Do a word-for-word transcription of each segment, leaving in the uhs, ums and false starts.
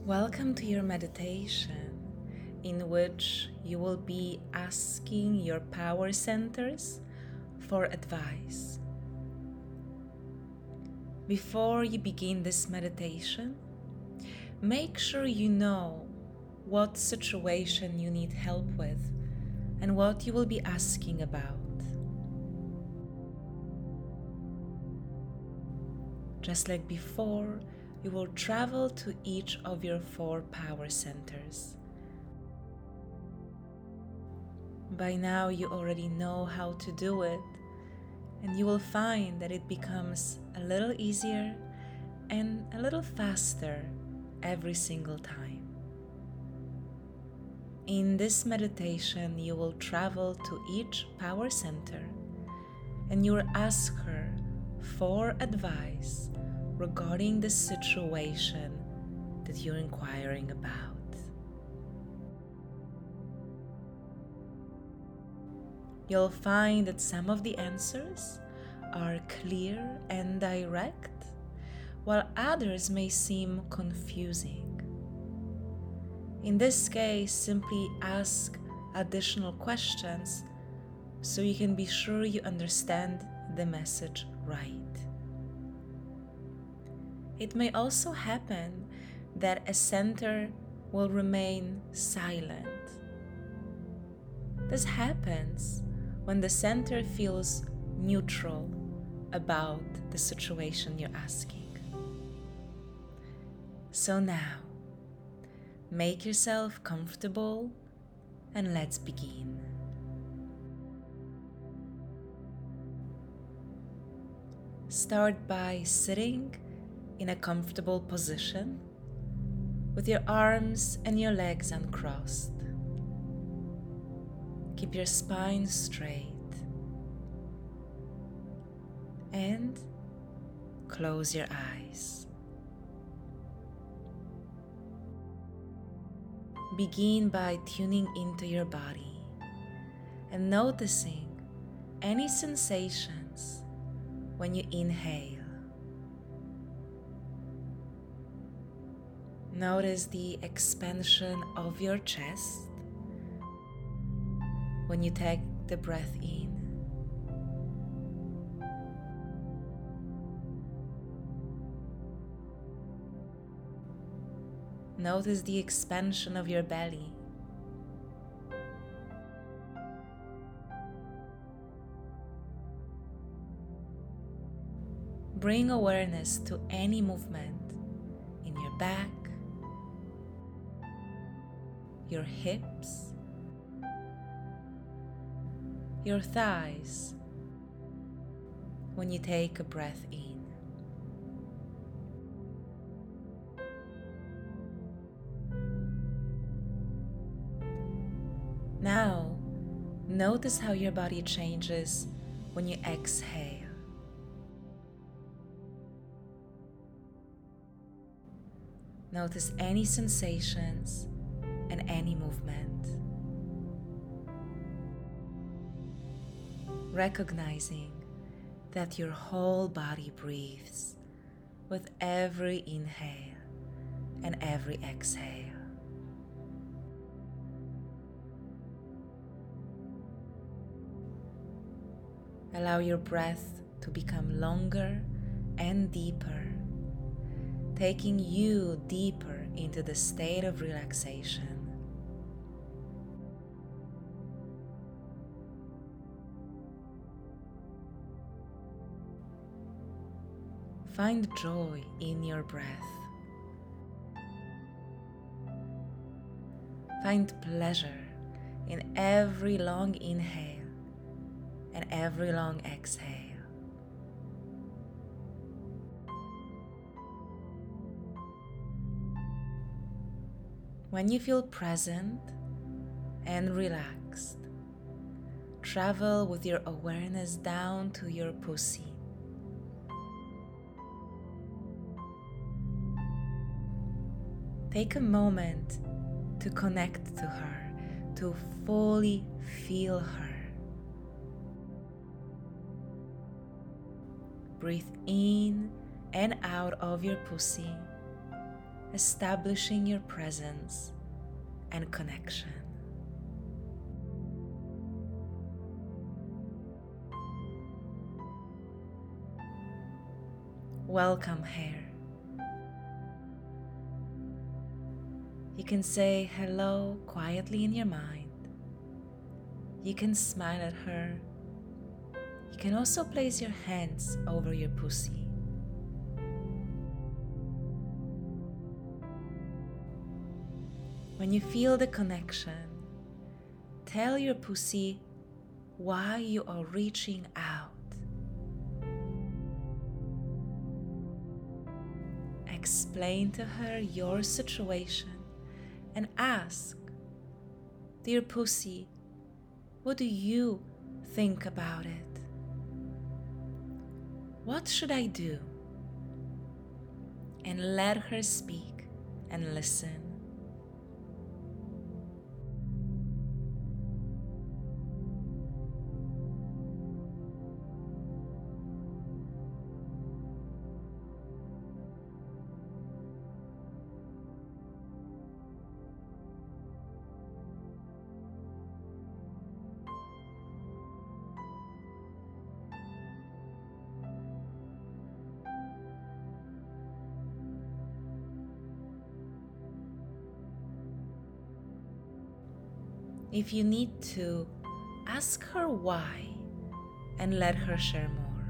Welcome to your meditation, in which you will be asking your power centers for advice. Before you begin this meditation, make sure you know what situation you need help with and what you will be asking about. Just like before, you will travel to each of your four power centers. By now, you already know how to do it, and you will find that it becomes a little easier and a little faster every single time. In this meditation, you will travel to each power center and you will ask her for advice regarding the situation that you're inquiring about. You'll find that some of the answers are clear and direct, while others may seem confusing. In this case, simply ask additional questions so you can be sure you understand the message right. It may also happen that a center will remain silent. This happens when the center feels neutral about the situation you're asking. So now, make yourself comfortable and let's begin. Start by sitting in a comfortable position with your arms and your legs uncrossed. Keep your spine straight and close your eyes. Begin by tuning into your body and noticing any sensations when you inhale. Notice the expansion of your chest when you take the breath in. Notice the expansion of your belly. Bring awareness to any movement in your back, your hips, your thighs when you take a breath in. Now, notice how your body changes when you exhale. Notice any sensations and any movement. Recognizing that your whole body breathes with every inhale and every exhale. Allow your breath to become longer and deeper, taking you deeper into the state of relaxation. Find joy in your breath. Find pleasure in every long inhale and every long exhale. When you feel present and relaxed, travel with your awareness down to your pussy. Take a moment to connect to her, to fully feel her. Breathe in and out of your pussy establishing your presence and connection. Welcome, Hare. You can say hello quietly in your mind. You can smile at her. You can also place your hands over your pussy. When you feel the connection, tell your pussy why you are reaching out. Explain to her your situation and ask, "Dear pussy, what do you think about it? What should I do?" And let her speak and listen. If you need to, ask her why and let her share more.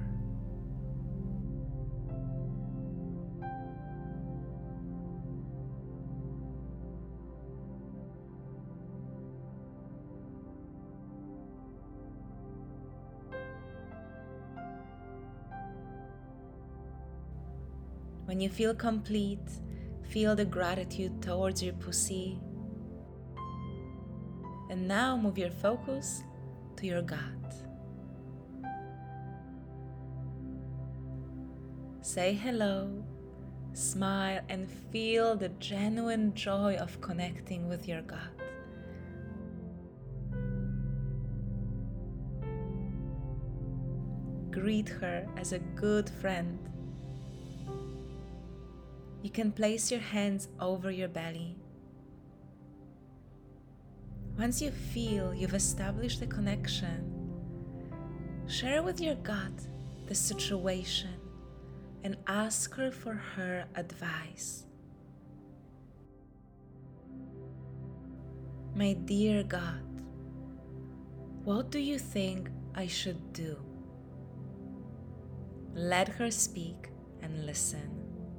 When you feel complete, feel the gratitude towards your pussy. And now move your focus to your gut. Say hello, smile, and feel the genuine joy of connecting with your gut. Greet her as a good friend. You can place your hands over your belly. Once you feel you've established a connection, share with your gut the situation and ask her for her advice. My dear gut, what do you think I should do? Let her speak and listen.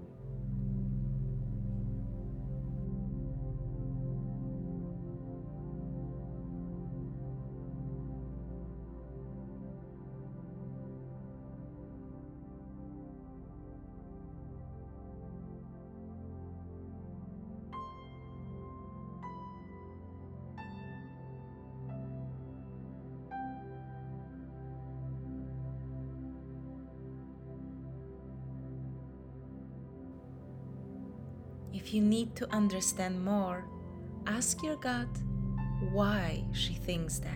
If you need to understand more, ask your gut why she thinks that.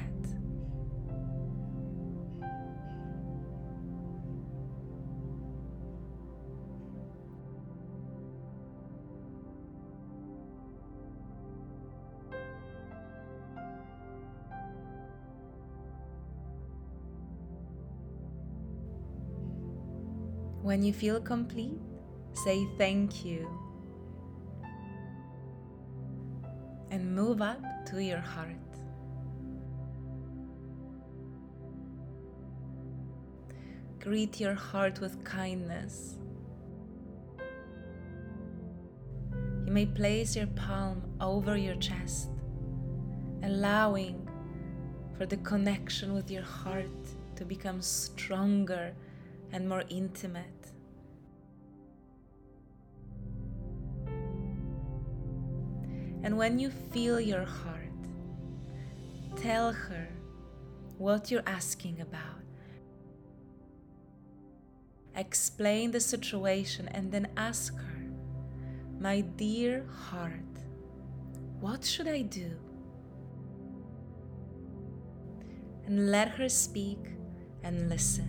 When you feel complete, say thank you. And move up to your heart. Greet your heart with kindness. You may place your palm over your chest, allowing for the connection with your heart to become stronger and more intimate. And when you feel your heart, tell her what you're asking about. Explain the situation and then ask her, "My dear heart, what should I do?" And let her speak and listen.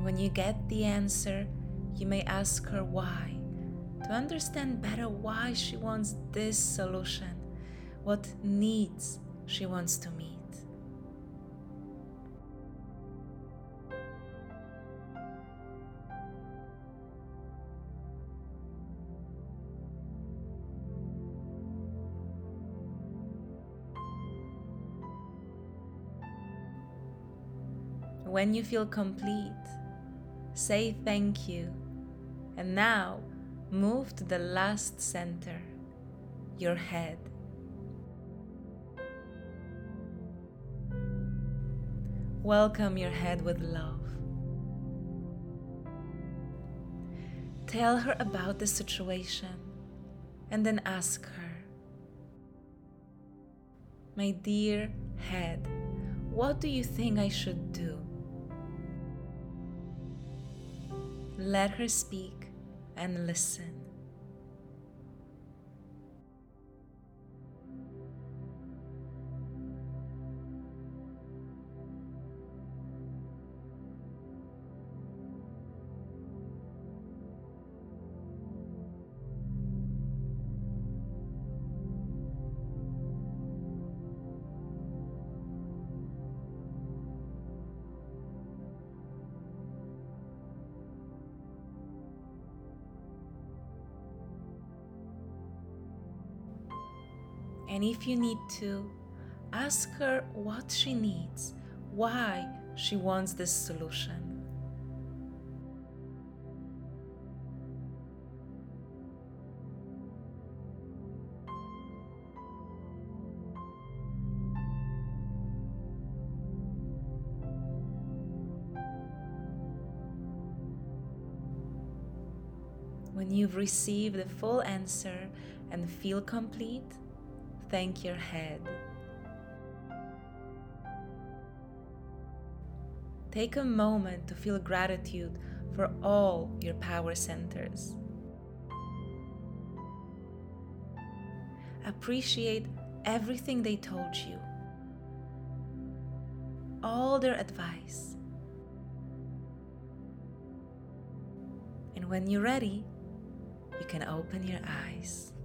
When you get the answer, you may ask her why, to understand better why she wants this solution, what needs she wants to meet. When you feel complete, say thank you, and now move to the last center, your head. Welcome your head with love. Tell her about the situation and then ask her, "My dear head, what do you think I should do?" Let her speak and listen. And if you need to, ask her what she needs, why she wants this solution. When you've received the full answer and feel complete, thank your head. Take a moment to feel gratitude for all your power centers. Appreciate everything they told you, all their advice. And when you're ready, you can open your eyes.